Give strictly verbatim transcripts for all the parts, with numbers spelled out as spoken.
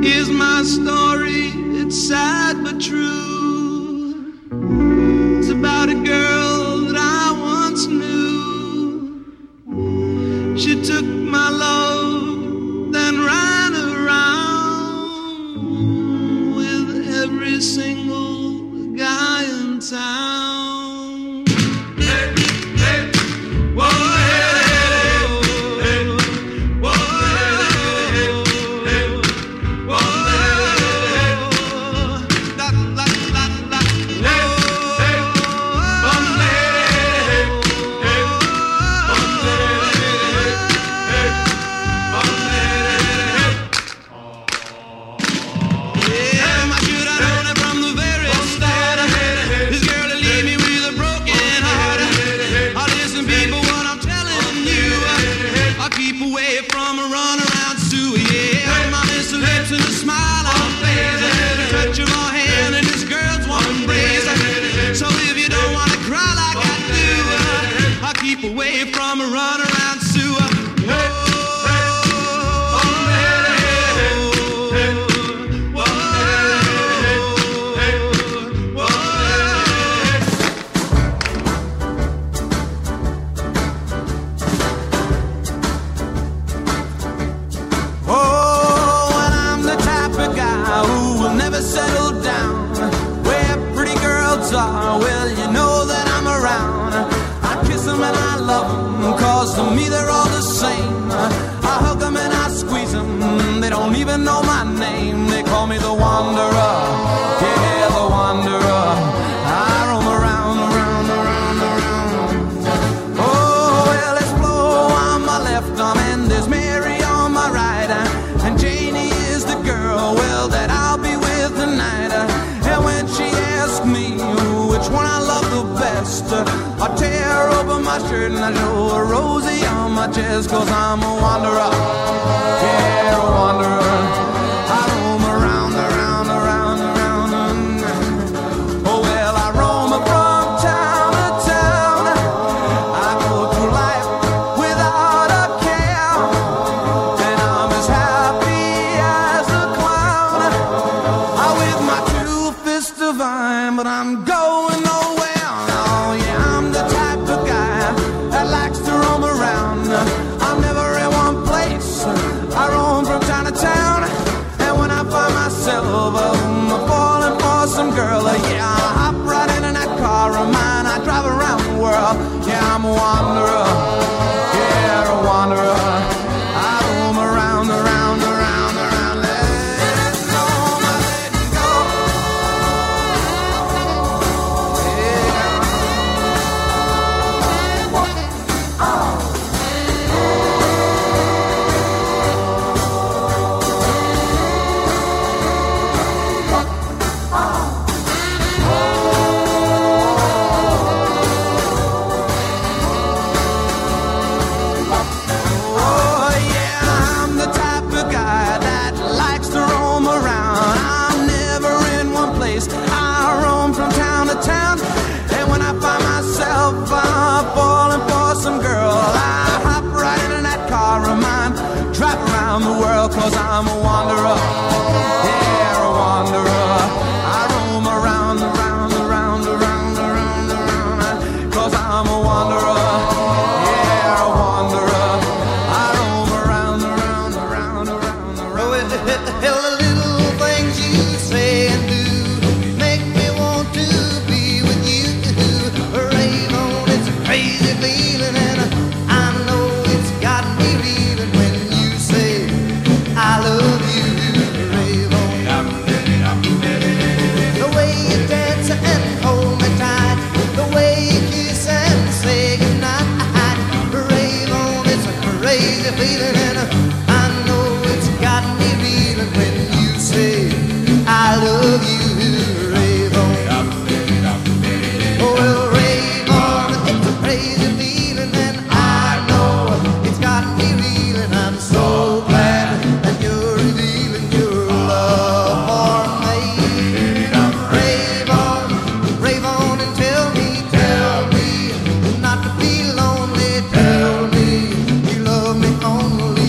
Here's my story, it's sad but true. It's about a girl that I once knew. She took my love, then ran around with every single guy in town. Away from a runaround sewer. Settle down where pretty girls are. Well, you know that I'm around. I kiss them and I love them, cause to me they're all the same. I hug them and I squeeze them, they don't even know my name. They call me the Wanderer, yeah, the Wanderer. I roam around, around, around, around. Oh, well, there's Flo on my left arm and there's Mary on my right. And Janie is the girl, well, that I'll be with tonight. And when she asks me which one I love the best, I tear open my shirt and I show a Rosie on my chest. Cause I'm a wanderer, yeah, a wanderer. I roam around, around, around, around. Oh well, I roam from town to town. I go through life without a care, and I'm as happy as a clown. I with my two fists divine, but I'm going nowhere. Oh yeah, I'm the type of guy that likes to roam around. I'm never in one place, I roam from town to town. And when I find myself um, falling for some girl, uh, yeah, I hop right in that car of mine. I drive around the world, yeah, I'm a wanderer, yeah, a wanderer. I roam around, around, around, around. Let it go, let it go. Cause I'm a wanderer, yeah, a wanderer. I roam around, around, around, around, around, around. Cause I'm a wanderer, yeah, a wanderer. I roam around, around, around, around, around. Oh, the little things you say and do make me want to be with you. Rave on, it's a crazy feeling, and I know it's got me reeling when you say I love you, rave on. The way you dance and hold me tight, the way you kiss and say goodnight. Rave on, it's a crazy feeling, and I know it's got me reeling when you say I love you, rave on. Oh, well, rave on, it's a crazy feeling, and I know it's got me reeling. I'm so glad that you're revealing your love for me. Rave on, rave on and tell me, tell me not to be lonely. Tell me you love me only.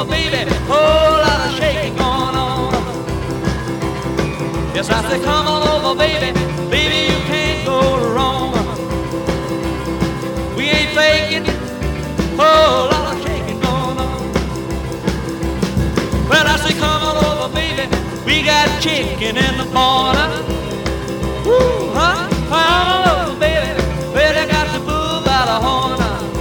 over, baby, whole lot of shaking going on. Yes, I say come on over, baby, baby, you can't go wrong. We ain't faking, whole lot of shaking going on. Well, I say come on over, baby, we got chicken in the corner. Woo, huh? Come on over, baby, well, I got the bull by the horn.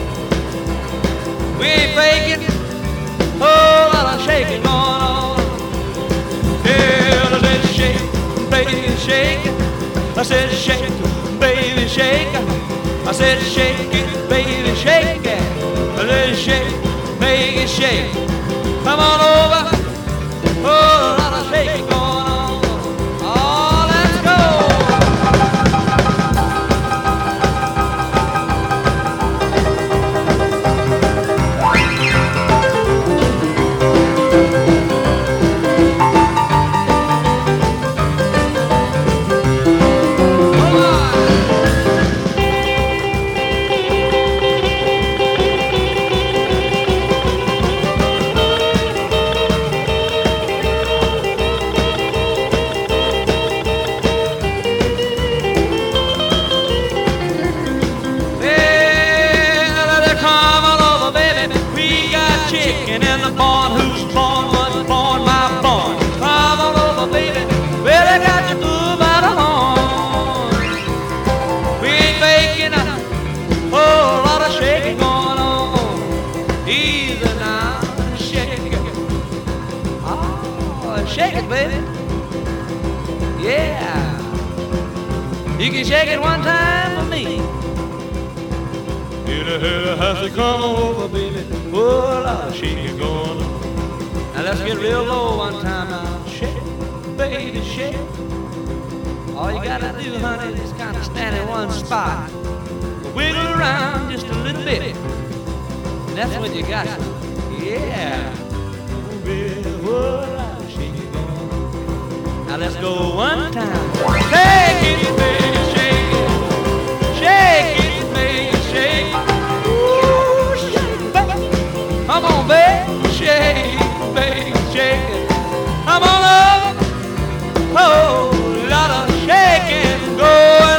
We ain't faking, whole lot of shaking going on. Yeah, let's shake, baby, shake it. I said shake it, baby, shake it. I said shake it, baby, shake it. Let's shake, baby, shake. Come on over, whole lot of shaking going on. Oh, let's go. Chicken in the barn, who's born was born, my born. Come on over, baby, well, I got you through by the horn. We ain't faking a whole lot of shaking going on. Easy now, shake it. Oh, shake it, baby. Yeah. You can shake it one time for me. Has to come over, baby. Whoa, I'll shake it going on. Now let's get real low one time now. Shake, baby, shake. All you gotta do, honey, is kind of stand in one spot. Wiggle around just a little bit. And that's what you got. Yeah. Baby, whoa, I'll shake it going on. Now let's go one time. Shake it, baby, shake it. Shake it, baby, shake it. Come on, baby, shake, baby, shake it. Come on up, whole lot of shaking going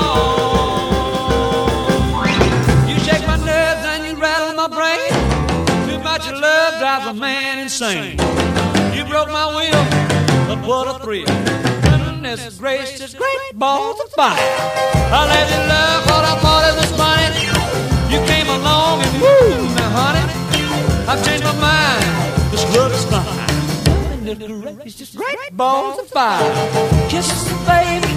on. You shake my nerves and you rattle my brain. Too much of love drives a man insane. You broke my will, but what a thrill. Goodness gracious, great balls of fire. I let you love what I thought it was funny. You came along and woo, now honey, I've changed my mind, this love is fine. It's just great balls of fire. Kisses, baby,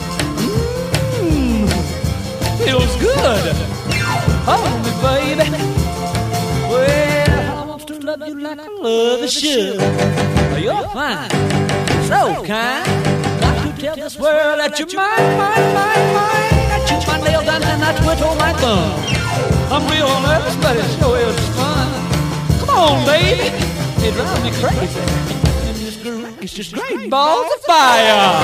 mmm, feels good. Hold me, baby. Well, I want to love you like I love a should. You're fine, so kind. Got to tell this world that you're mine, mine, mine, mine. I chew my nails down and I twiddle my thumb. I'm real nervous, but it sure is fun. Come on, baby, it drives me crazy. It's just great balls of fire.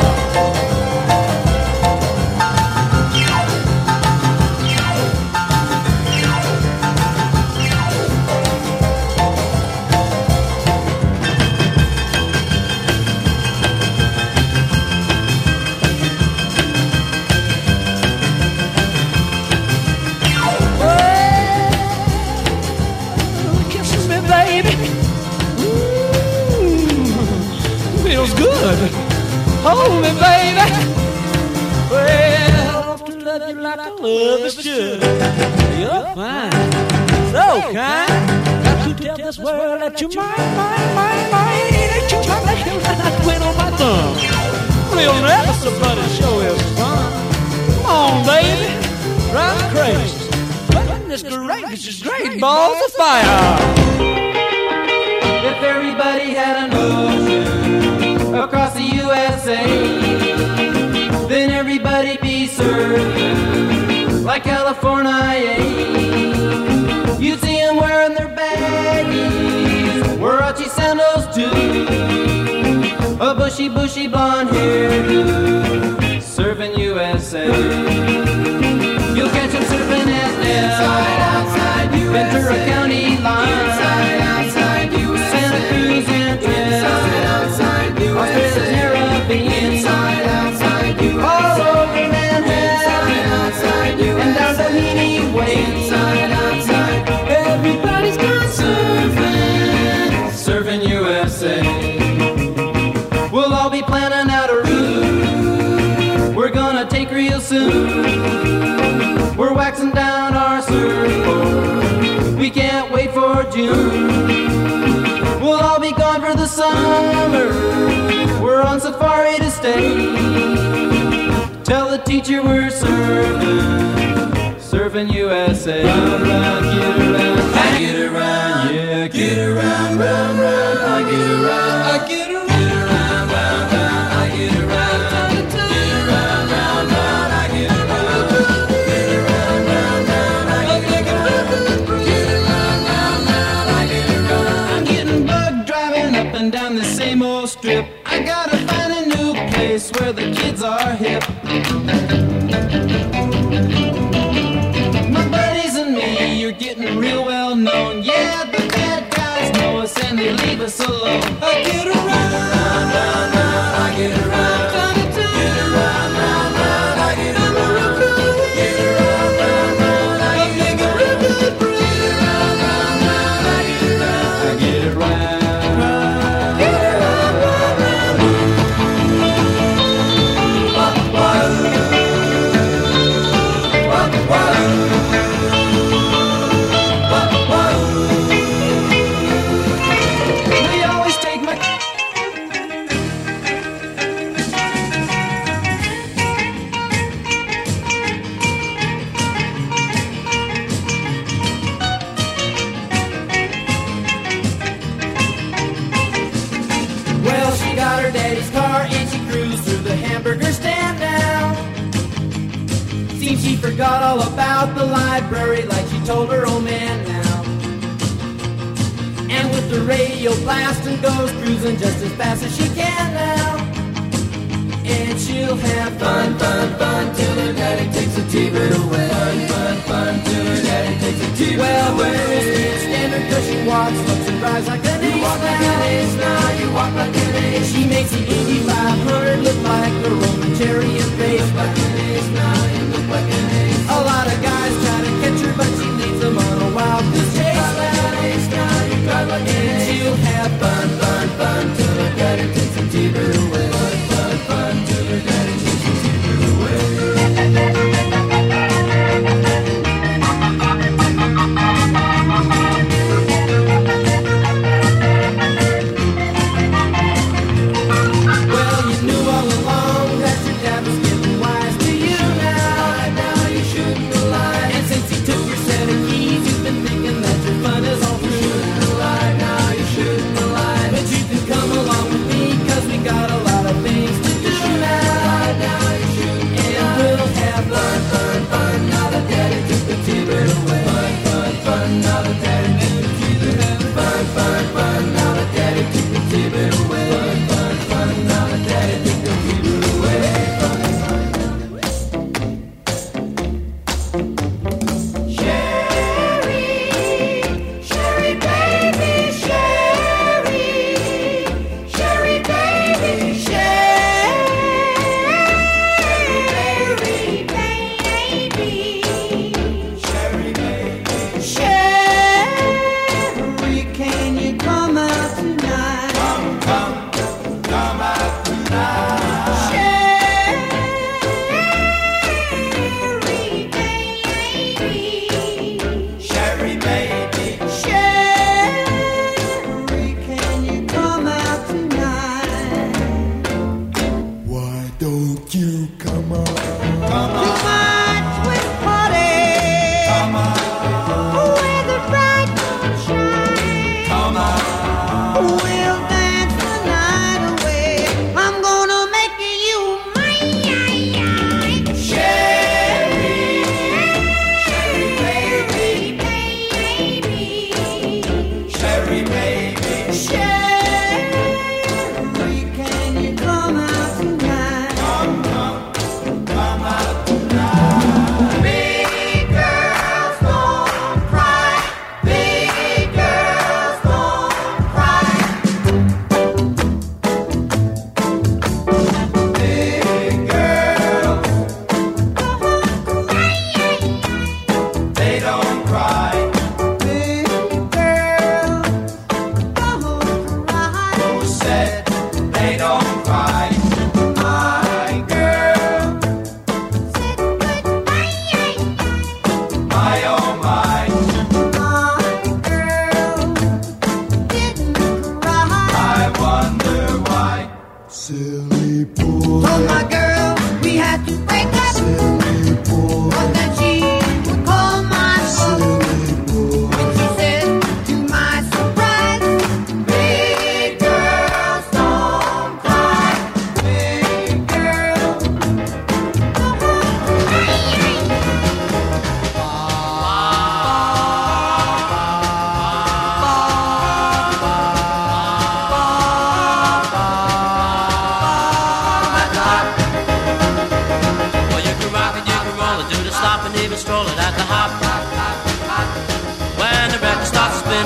Feels good. Hold me, baby. Well, I want to love you like I love is should. You're fine, so kind. Got to tell this world that you're mine, mine, mine, mine. Ain't you my nail and I twin on my thumb. Real nervous, but it sure is fun. Come on, baby, drive me crazy. Goodness gracious, just great balls of fire. If everybody had an ocean across the U S A, then everybody'd be served like California. You'd see them wearing their baggies, Warachi sandals too, a bushy, bushy blonde hairdo, serving U S A. You'll catch them surfing at Nell, Ventura County line, inside, outside U S A. inside, outside, everybody's gone surfing, surfing U S A. We'll all be planning out a route we're gonna take real soon. We're waxing down our surfboard, we can't wait for June. We'll all be gone for the summer, we're on safari to stay. Tell the teacher we're surfing, surfing U S A. Round, round, get around, I get around, yeah, get around, round, round, I get around, I get around, get around, round, round, I get around, get around, round, round, I get around, get around, round, round, I get around, get around, round, round, I get around. I'm getting bugged driving up and down the same old strip. I gotta find a new place where the kids are hip. My buddies and me, you're getting real well known. Yeah, the bad guys know us and they leave us alone. I get around, round, round, round, I get around, get around, round, round, I get around, get around, round, round, I get around, get around, round, round, I get around, I get around. We always take my Well, she got her daddy's car and she cruised through the hamburger stand now. Seems she forgot all about the library like she told her old man now. And with the radio blasting goes cruising just as fast as she can now. And she'll have fun, fun, fun till her daddy takes a T-bird away. Fun, fun, fun till her daddy takes a T-bird well, away. Well, the standard cause she walks, looks and drives like an ace. You walk like an ace now, you walk like an ace. She makes the Indy five hundred look like a Roman chariot race. Like an ace now, you look like an ace. A lot of guys try to catch her, but she leads them on a wild goose chase. Like an ace now, you drive like an ace. And she'll have fun, fun, fun till her daddy takes a T-bird away. Fun, fun, fun till her daddy takes a T-bird away.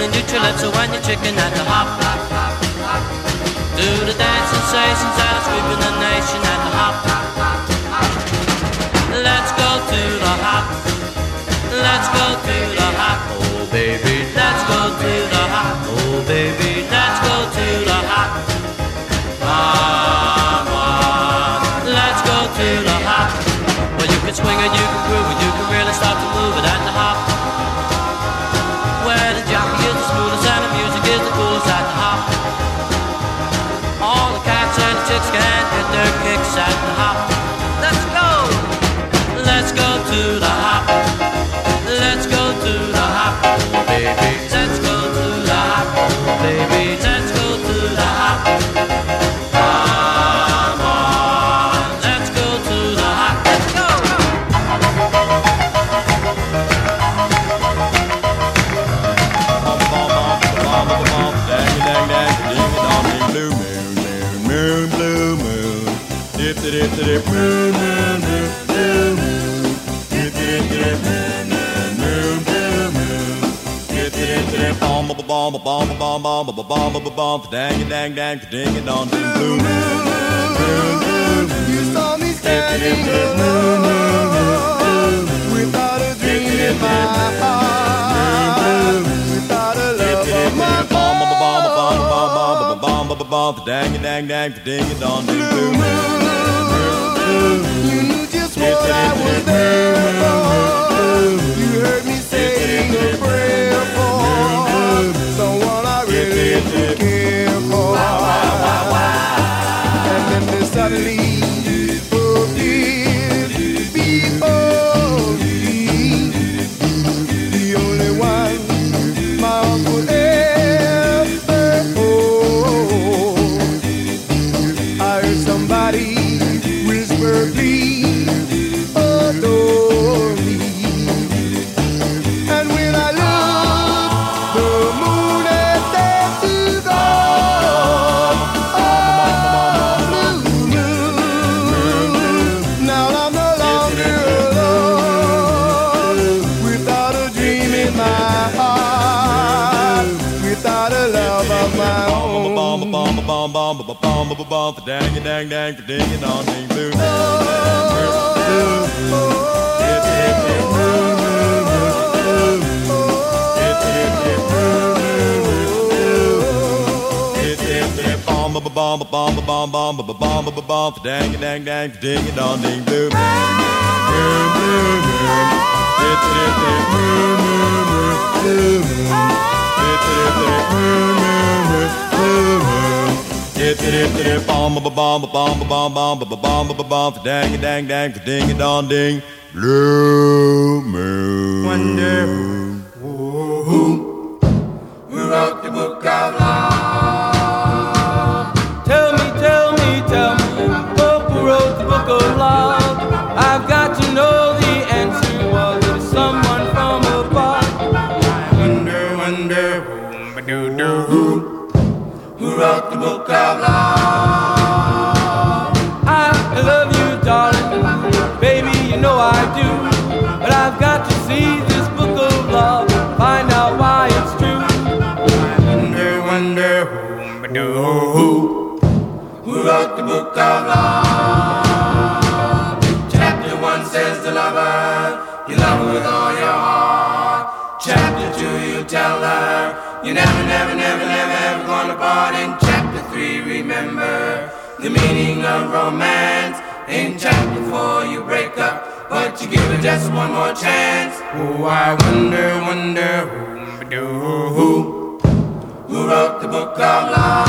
your neutral lips or when you're chicken at the hop. Do the dance sensations that are sweeping the nation at the hop. Let's go to the hop. Let's go to the hop. Oh baby, let's go to the hop. Oh baby, let's go to the hop. Come on, let's go to the hop. Well, you can swing it, you can groove it, you can really start to move it at the hop. Where the jockey is the smoothest and the music is the coolest at the hop. All the cats and the chicks can get their kicks at the hop. Let's go! Let's go to the hop. Let's go to the hop, oh baby. Let's go to the hop, oh baby. Let's go to the hop. Come on, let's go to the hop. Let's go! Bum bum bum bum bum dang dang dang ding dong ding blue moon moon moon blue moon dip dip dip moon moon moon blue moon dip dip dip moon moon blue moon dip dip dip bum bum bum bum bum bum bum bum bum bum dang dang dang ding dong ding blue moon moon moon You saw me standing alone without a dream in my heart, without a love of my bum bum bum bum bum bum bum bum dang dang dang ding dong ding blue moon. You knew just what I was there for. You heard me saying a prayer for someone I really care for. And then there suddenly appeared before me, the only one my heart would ever hold. I heard somebody whisper, please adore me. And when I looked, the moon had set to gold. Oh, blue moon. Now I'm no longer alone, without a dream in my heart, without a love of my own. Bum bum bum bum bum bum bum bum dang dang dang ding dong ding blue moon. Dip dip dip moon moon moon dip dip dip moon moon dip dip dip bum bum bum bum bum bum bum bum bum dang dang dang ding dong ding blue moon moon moon dip dip dip moon moon moon blue moon dip dip dip moon moon moon blue moon dip dip dip bum bum bum bum bum bum bum bum bum dang dang dang ding dong ding blue moon. Wonder who, who wrote the book of love? Tell me, tell me, tell me, who wrote the book of love? I've got to know the answer. Was it someone from above? I wonder, wonder who, do do who, who wrote the book of love? I love you, darling, baby, you know I do. But I've got to see this book of love, find out why it's true. I wonder, wonder who, do who, who wrote the book of love? Chapter one says the lover, you love her with all your heart. Chapter two, you tell her you never, never, never, never, ever gonna part. In chapter three, remember the meaning of romance. In chapter four, you break up, but you give it just one more chance. Oh, I wonder, wonder who, do who, who wrote the book of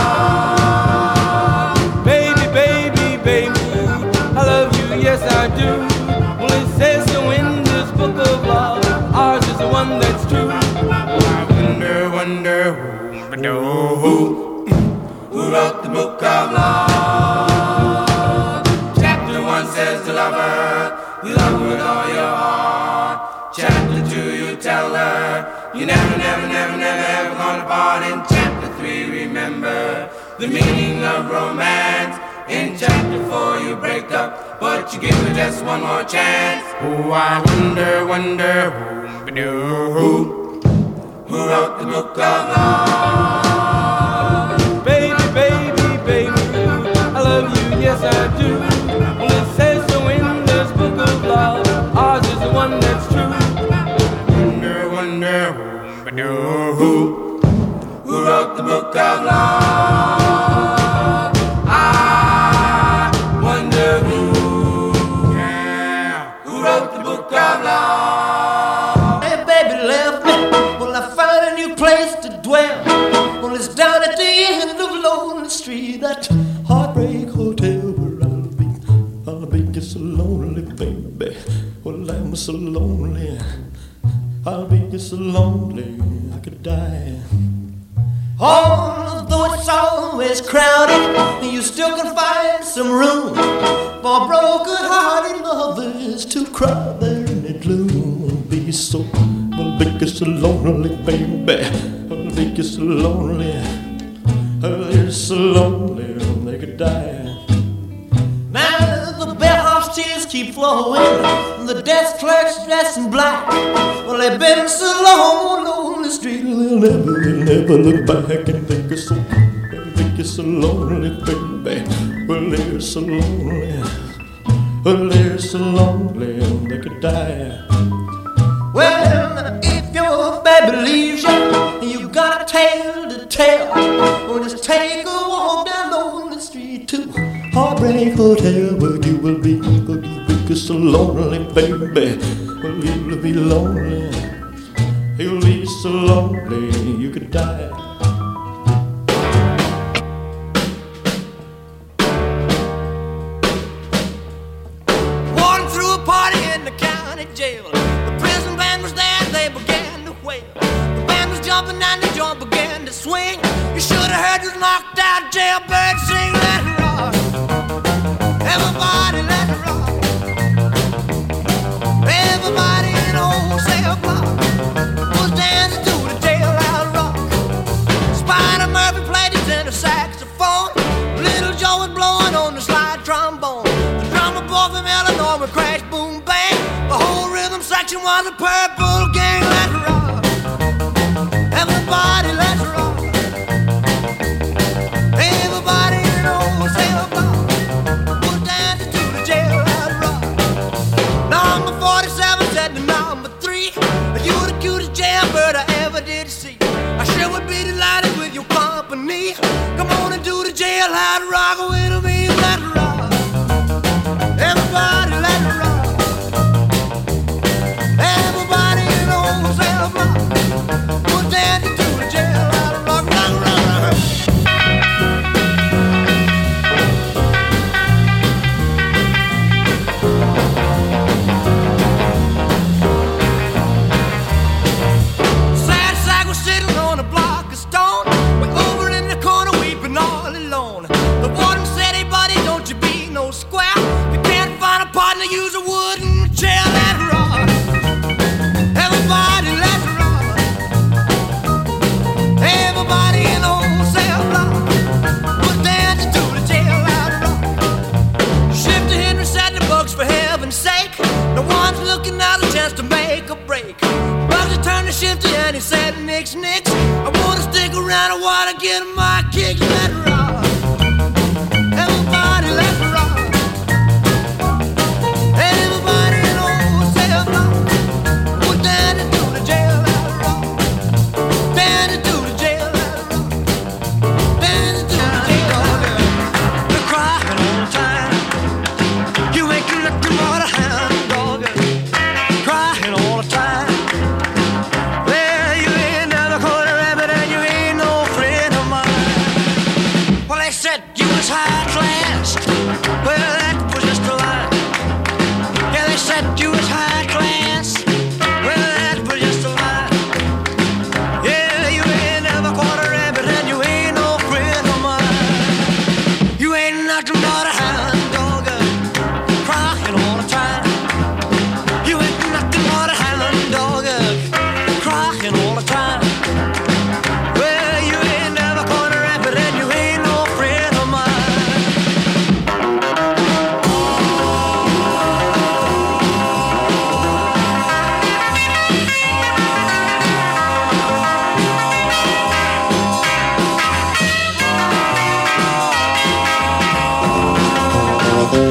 love? Baby, baby, baby, I love you, yes I do. Well, it says so in this book of love, ours is the one that's true. I wonder, wonder who, do who, who wrote the book of love? Chapter one says the lover, you love her with all your heart. Chapter two, you tell her you never, never, never, never, ever gonna part. In chapter three, remember the meaning of romance. In chapter four, you break up, but you give her just one more chance. Oh, I wonder, wonder who, do who, who wrote the book of law. Baby, baby, baby, I love you, yes I do. Well, it says so in this book of love, ours is the one that's true. Wonder, wonder, who, who, who wrote the book of love? I wonder who, yeah, who wrote the book of love? Hey, baby left me. Well, I found a new place to dwell. Well, it's down at the end of Lonely Street, that heartbreak hotel where I'll be. I'll be just so lonely, baby. Well, I'm so lonely. I'll be just so lonely I could die. Although it's always crowded, you still can find some room for broken-hearted lovers to cry there in the gloom. I'll be so, I'll be just so lonely, baby. I'll be just so lonely. I'll be so lonely they could die. Now the bellhop's tears keep flowing, the desk clerk's dressed in black. Well, they've been so long on the street, they'll never, they'll never look back and think it's so, they think it's so lonely, baby. Well, they're so lonely, well, they're so lonely they could die. Well, if your baby leaves you, you got a tale to tell. Well, just take a walk down Lonely Street to Heartbreak Hotel, where you will be, where you will be so lonely, baby. Well, you'll be lonely, you'll be so lonely you could die. Walking through a party in the county jail. The prison band was there, they began to wail. The band was jumping and the joint began to swing. You should have heard this knocked out jailbird sing, let it rock. Everybody let it rock. Everybody in old cell block was dancing to the jailhouse rock. Spider Murphy played his tenor saxophone. Little Joe was blowing on the slide trombone. The drummer boy from Illinois would crash, boom, bang. The whole rhythm section was a purple gang. Let it rock. Everybody let it rock. Everybody in old cell block was dancing to the jailhouse rock. Number forty-seven said to number three, you the cutest jailbird I ever did see. I sure would be delighted with your company. Come on and do the jailhouse rock with me. Let it rock. Everybody let it rock. Everybody in old cell block was dancing to the jailhouse rock. Rock, rock, rock. Sad sack was sitting on a block of stone, way over in the corner weeping all alone. The warden said, hey buddy, don't you be no square. If you can't find a partner, use a wooden chair. Let it rock. Everybody let it rock. Everybody in the old cell block was dancing to the jailhouse rock. Shifty Henry said the books for heaven's sake. No one's looking out a chance to make a break. Bugsy turned to Shifty and he said, nix, nix. I wanna stick around, I wanna get my kick. Let it rock. Everybody let it rock. Everybody in old cell block was dancing to the jailhouse rock. Dancing to the jailhouse rock. Dancing to the jailhouse rock. You're crying all the time. You ain't nothing but a hound dog. Crying all the time. Well, you ain't never gonna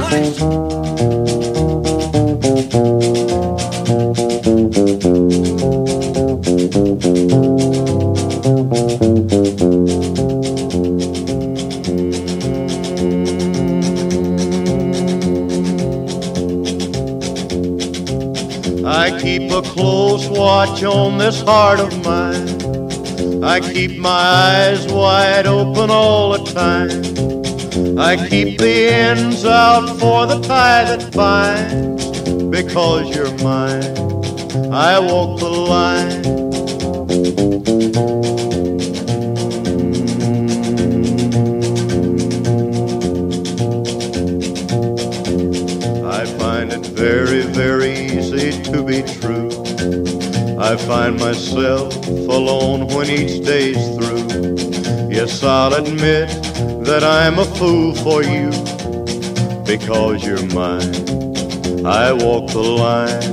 I keep a close watch on this heart of mine. I keep my eyes wide open all the time. I keep the ends out for the tie that binds. Because you're mine, I walk the line. I find it very, very easy to be true. I find myself alone when each day's through. Yes, I'll admit that I'm a fool for you. Because you're mine, I walk the line.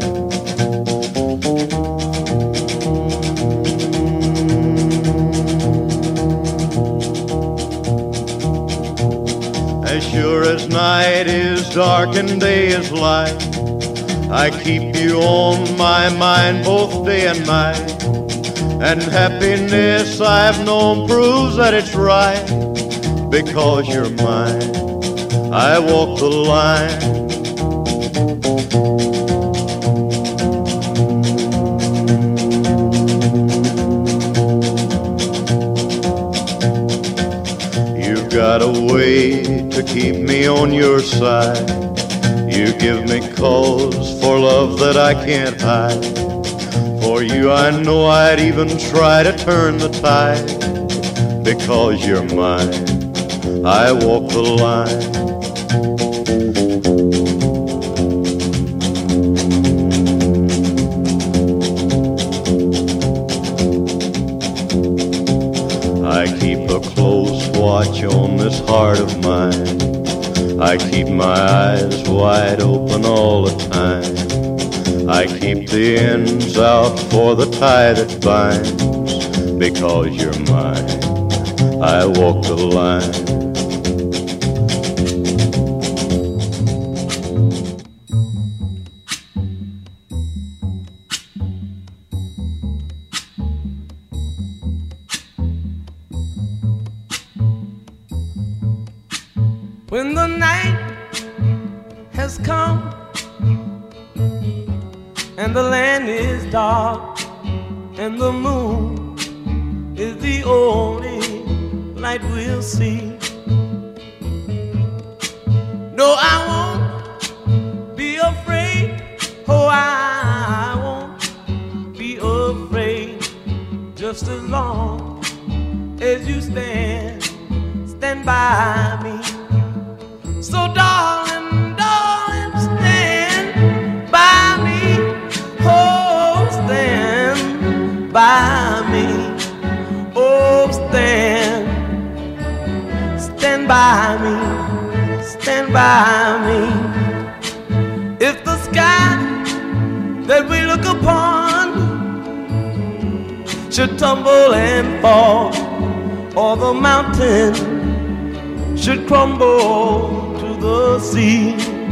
As sure as night is dark and day is light, I keep you on my mind both day and night. And happiness I've known proves that it's right. Because you're mine, I walk the line. You've got a way to keep me on your side. You give me cause for love that I can't hide. For you I know I'd even try to turn the tide. Because you're mine, I walk the line. I keep a close watch on this heart of mine. I keep my eyes wide open all the time. I keep the ends out for the tie that binds. Because you're mine, I walk the line. When the night has come and the land is dark and the moon is the only light we'll see. No, I won't be afraid. Oh, I won't be afraid. Just as long as you stand, stand by me. So darling, darling, stand by me. Oh, stand by me. Oh, stand, stand by me, stand by me. If the sky that we look upon should tumble and fall, or the mountain should crumble to the sea,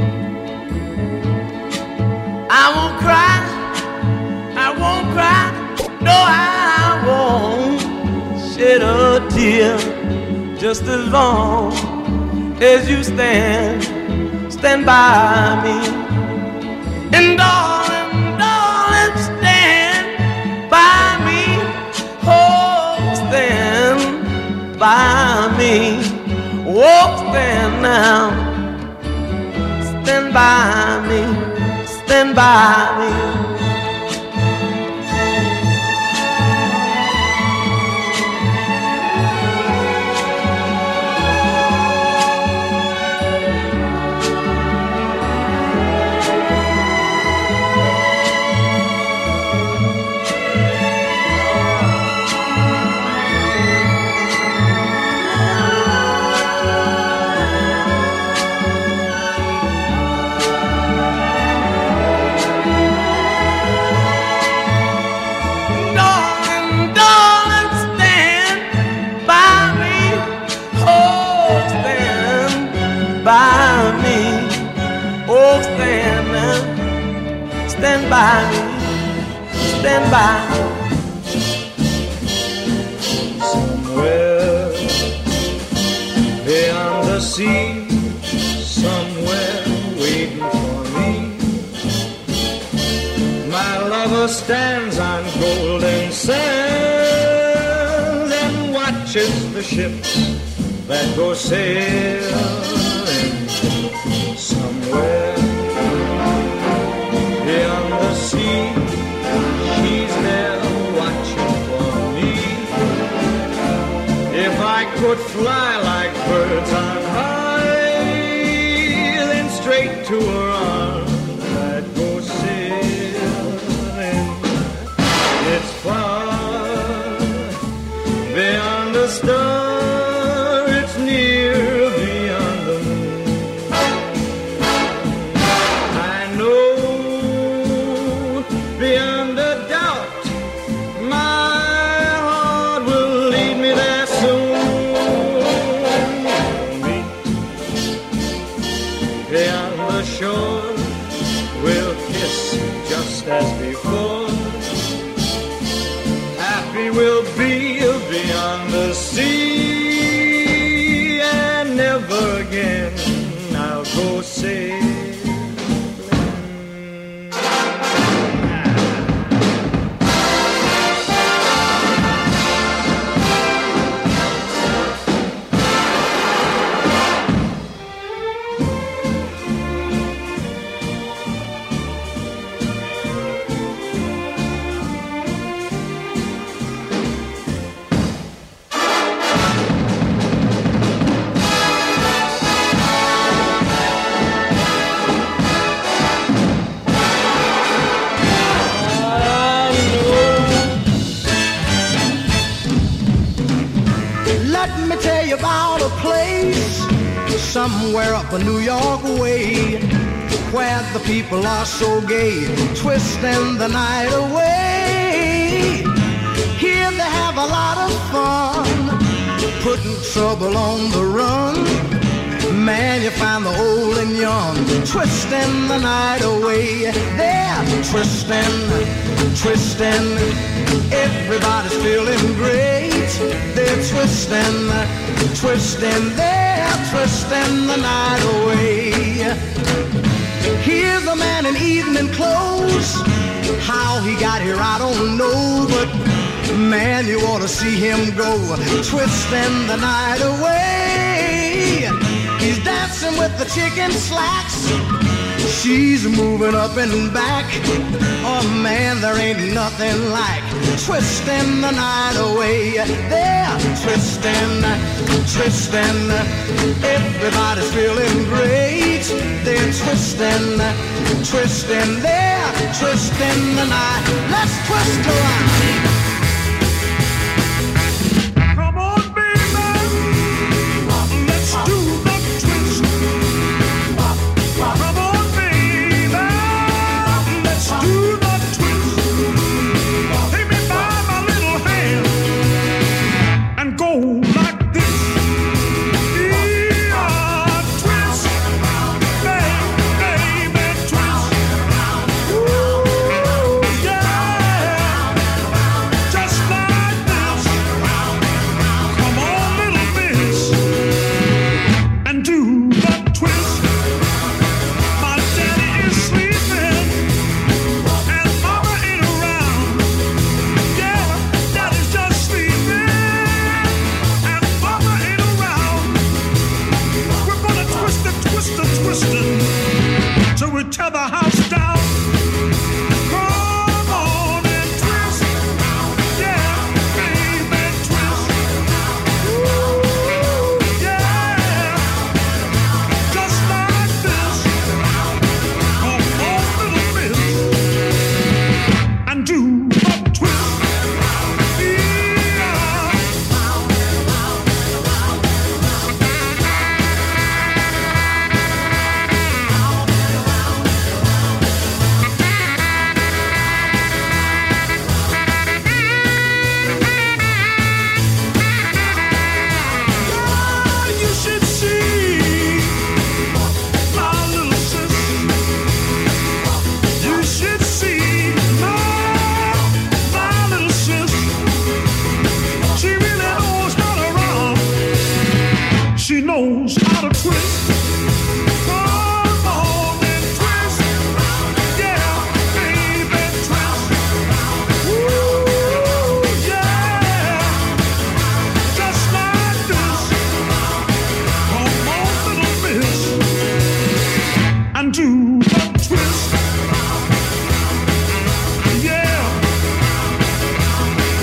I won't cry, I won't cry, no, I won't shed a tear. Just as long as you stand, stand by me. And darling, darling, stand by me. Oh, stand by me. Oh, stand now, stand by me, stand by me. by. Somewhere beyond the sea, somewhere waiting for me, my lover stands on golden sands and watches the ships that go sailing. Somewhere beyond the sea, she's there watching for me. If I could fly like birds on high, then straight to her arms I'd go sailing. It's far beyond the star, it's near beyond the moon. I know beyond a doubt my heart will lead me there soon. Meet beyond the shore, we'll kiss just as before. Happy we'll be beyond the sea, and never again I'll go sailing. Let me tell you about a place somewhere up a New York way, where the people are so gay, twisting the night away. Here they have a lot of fun, putting trouble on the run. Man, you find the old and young twisting the night away. They're twisting, twisting, everybody's feeling great. They're twisting, twisting, they're twisting the night away. Here's a man in evening clothes, how he got here I don't know, but man, you ought to see him go, twisting the night away. He's dancing with the chicken slacks, she's moving up and back. Oh man, there ain't nothing like twisting the night away. They're twisting, twisting, everybody's feeling great. They're twisting, twisting, they're twisting the night. Let's twist around. knows how to twist. Come on and twist. Yeah, baby, twist. Ooh, yeah. Just like this. Come on, little miss. And do the twist. Yeah.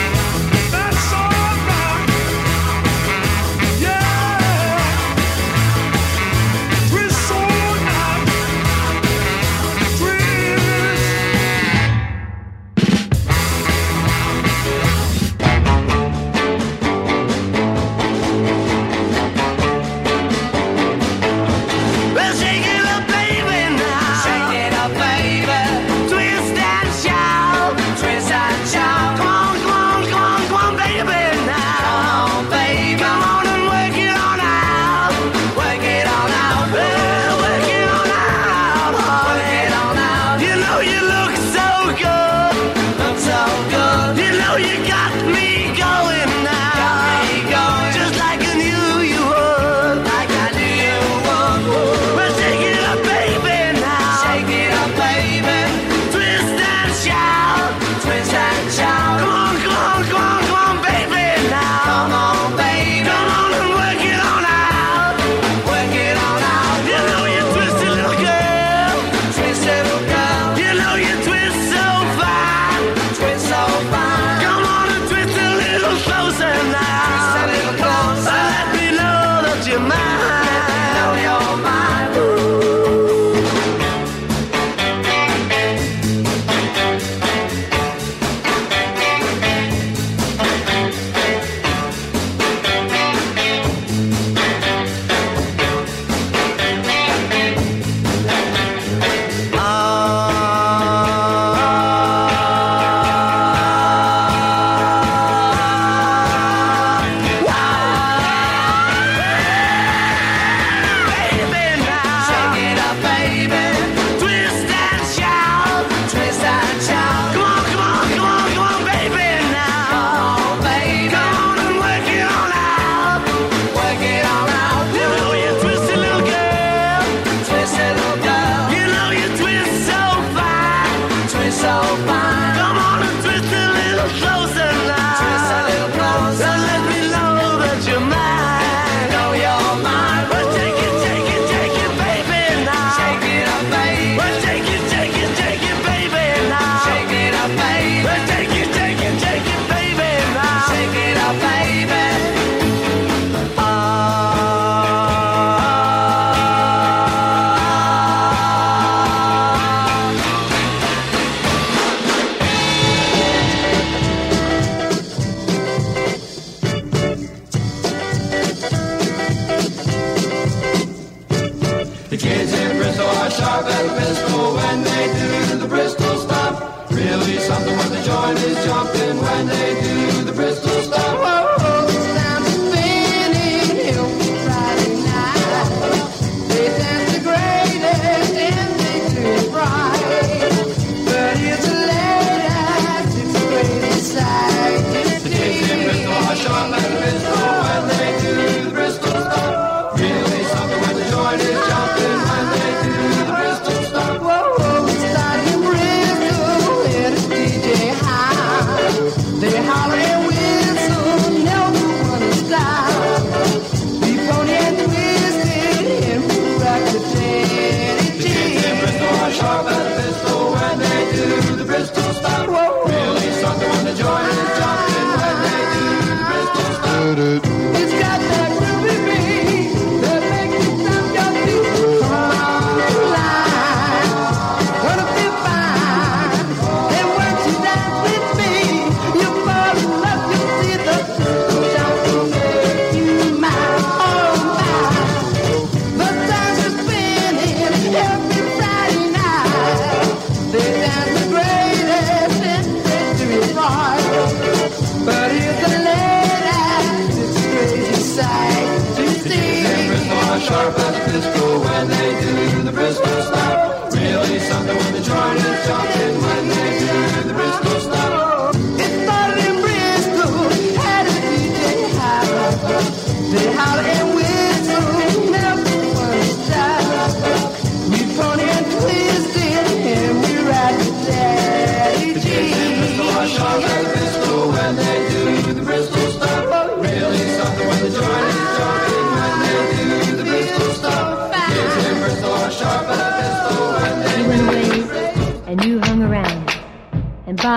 That's all right. Yeah.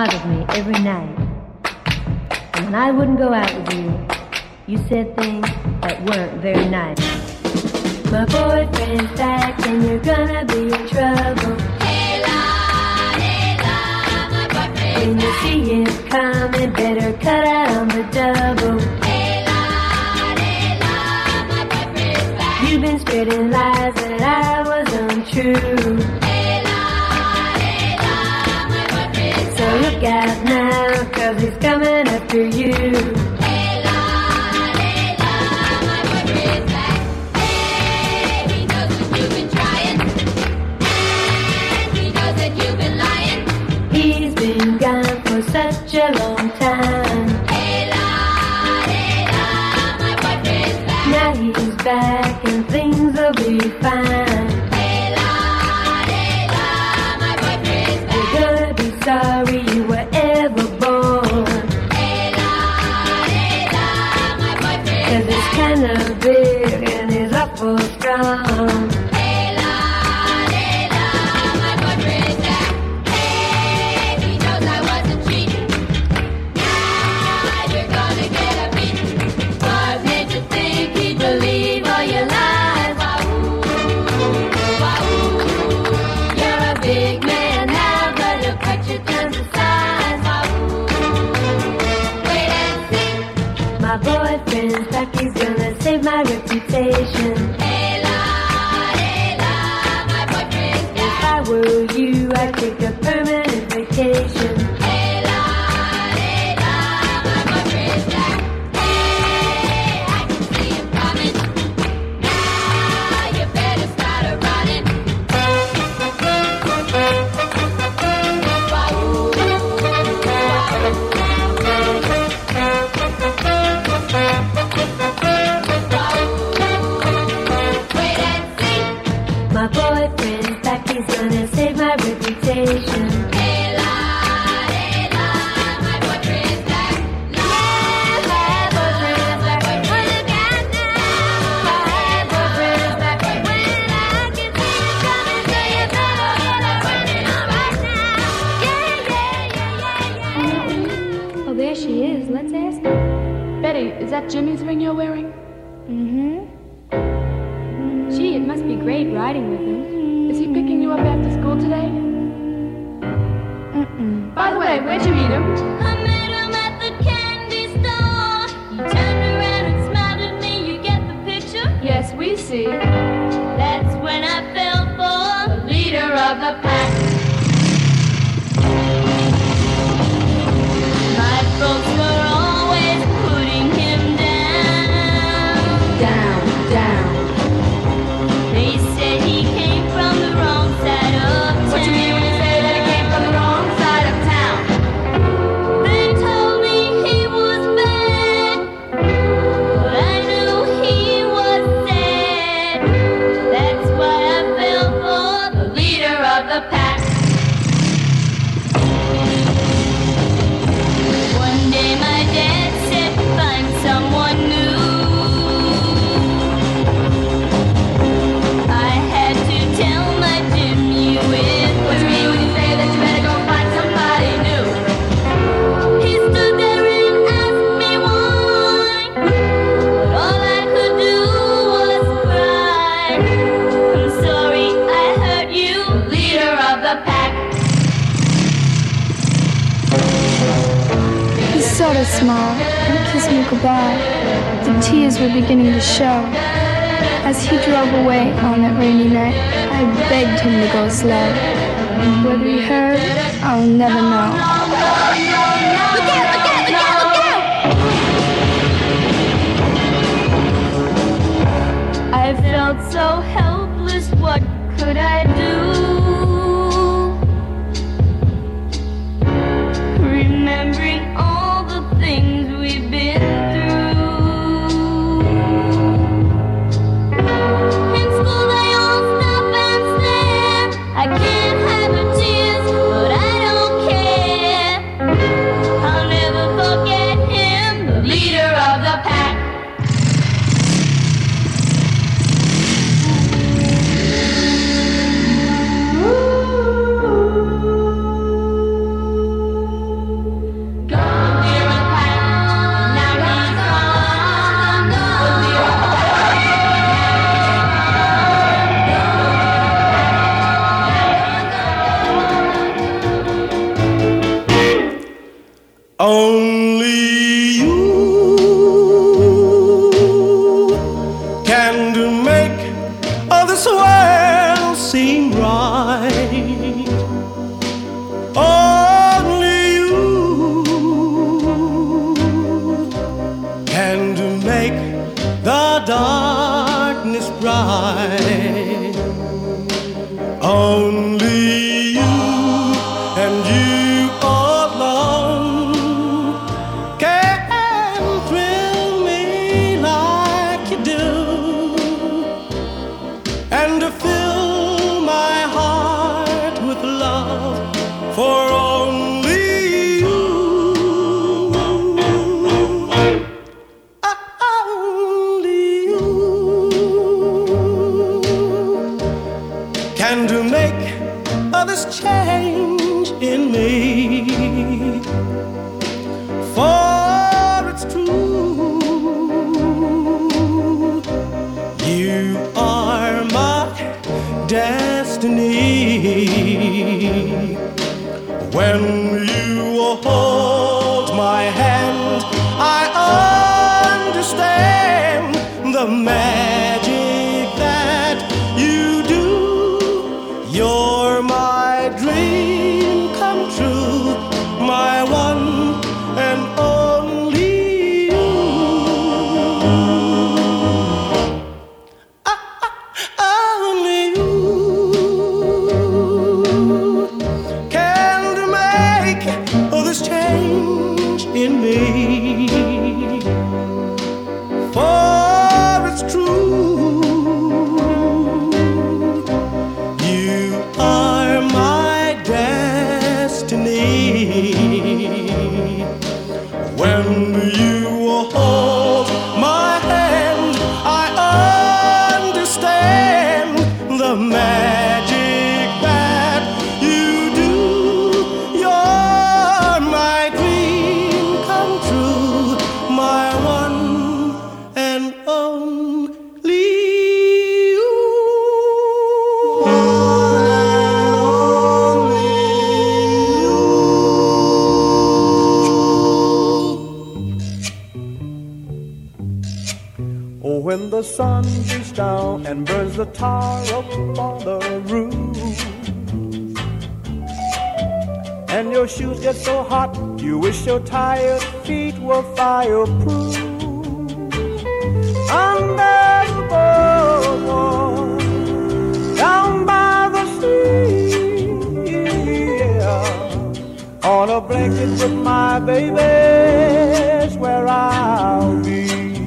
bothered me every night. And when I wouldn't go out with you, you said things that weren't very nice. My boyfriend's back and you're gonna be in trouble. Hey la, hey la, my boyfriend's when you see him coming, better cut out on the double. Hey la, hey la, my boyfriend's back. You've been spreading lies that I was untrue. Hey la, hey la, my boyfriend's so look out now, cause he's coming after you. Such a long time. Hey la, hey la, my boyfriend's back. Now he's back and things will be fine. Hey la, hey la, my boyfriend's back. You're gonna be sorry you were ever born. Hey la, hey la, my boyfriend's cause it's kinda big and he's awful strong. Boyfriend's back, he's gonna save my reputation. Hey la, hey la, my boyfriend's back. If I were you, I'd take a permanent vacation. Hey la, hey la, my boyfriend's back. Hey, I can see him coming. Now you better start a running. My boyfriend's back, he's gonna save my reputation. Hey la, hey la, my boyfriend's back. Yeah, my boyfriend's back. Oh, look out now. My boyfriend's back. When I can see you coming, so you better get up running on right now. Yeah, yeah, yeah, yeah, yeah. Oh, there she is. Let's ask her. Betty, is that Jimmy's ring you're wearing? Mm-hmm. Gee, it must be great riding with him. Is he picking you up after school today? Mm-mm. By the way, where'd you meet him? I met him at the candy store. He turned around and smiled at me. You get the picture? Yes, we see. That's when I fell for the leader of the pack. My folks were always putting him down. Down, down. They said he came from the wrong side of town. What you mean when you say that he came from the wrong side of town? They told me he was bad, but I knew he was sad. That's why I fell for the leader of the pack. One day my dad said, find someone new. I had to tell my Jim you with What you mean when you say that you better go find somebody new? He stood there and asked me why, but all I could do was cry. I'm sorry I hurt you, leader of the pack. He sort of smiled and kissed me goodbye. The tears were beginning to show. As he drove away on that rainy night, I begged him to go slow. Whether he heard, I'll never know. Look out, look out, look out, look out! I felt so helpless, what could I do? Remembering all the things we've been through. In school they all stop and stare. I can't have the tears, but I don't care. I'll never forget him, the leader of the pack. hand, I understand the magic that you do. You're my dream come true, my one and only you. Ah, ah, only you can make this change in me. For it's true, you are my destiny. When you hold my hand, I understand the magic that you do. You're my dream come true, my one and only you. Oh, when the sun beats down and burns the tar up on the roof, and your shoes get so hot, you wish your tired feet were fireproof. Under the boardwalk, down by the sea, yeah, on a blanket with my baby's where I'll be.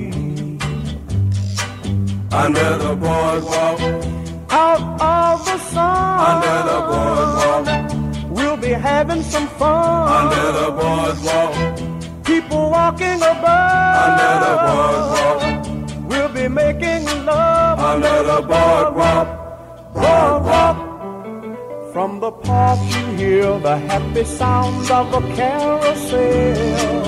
Under the boardwalk, out of the sun, under the boardwalk, we'll be having some fun. Under the boardwalk, people walking above. Under the boardwalk, we'll be making love. Under the boardwalk, boardwalk. From the park you hear the happy sounds of a carousel.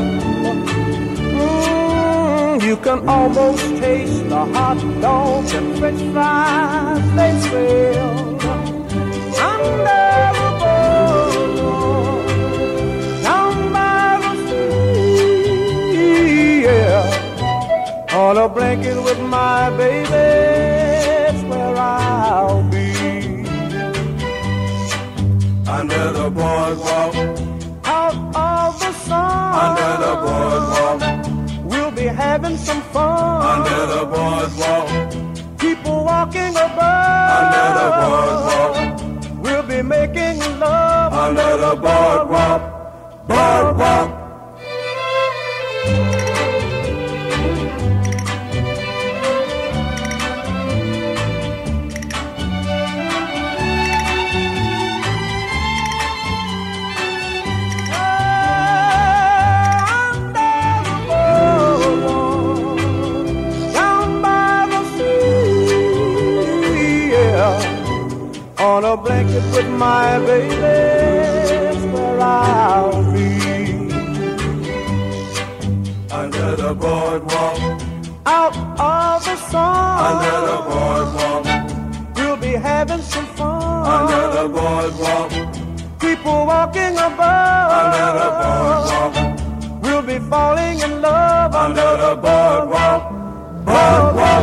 Mm, you can almost taste the hot dogs and french fries they sell. Under the boardwalk, down by the sea, yeah, on a blanket with my baby, that's where I'll be. Under the boardwalk, out of the sun, under the boardwalk, we'll be having some fun. Under the boardwalk, people walking above. Under the boardwalk, we'll be making love. Under the boardwalk, boardwalk. On a blanket with my baby, that's where I'll be. Under the boardwalk, out of the sun, under the boardwalk, we'll be having some fun. Under the boardwalk, people walking above. Under the boardwalk, we'll be falling in love. Under the boardwalk, boardwalk.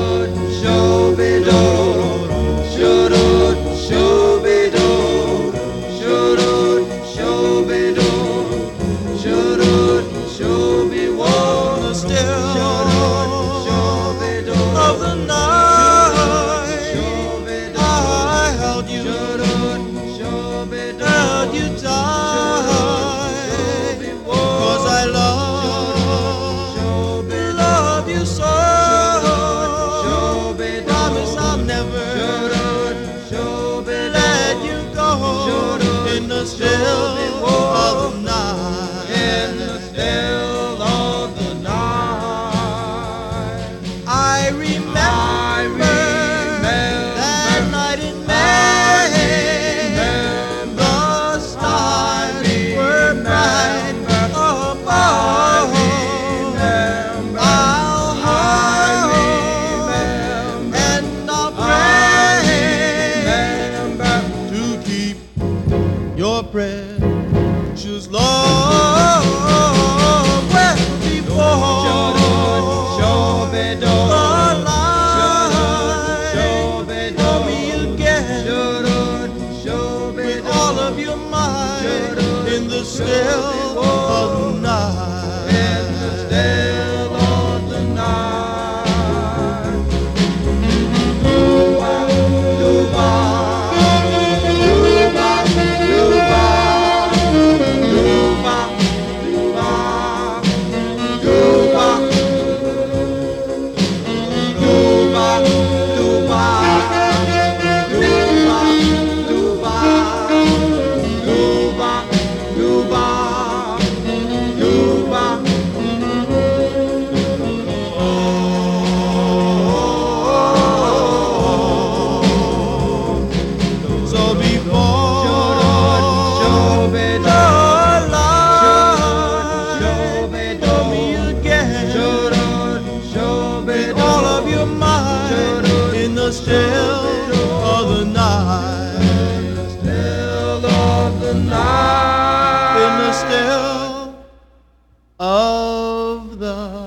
Of the night, I held you, held you tight, 'cause I love, love you so. the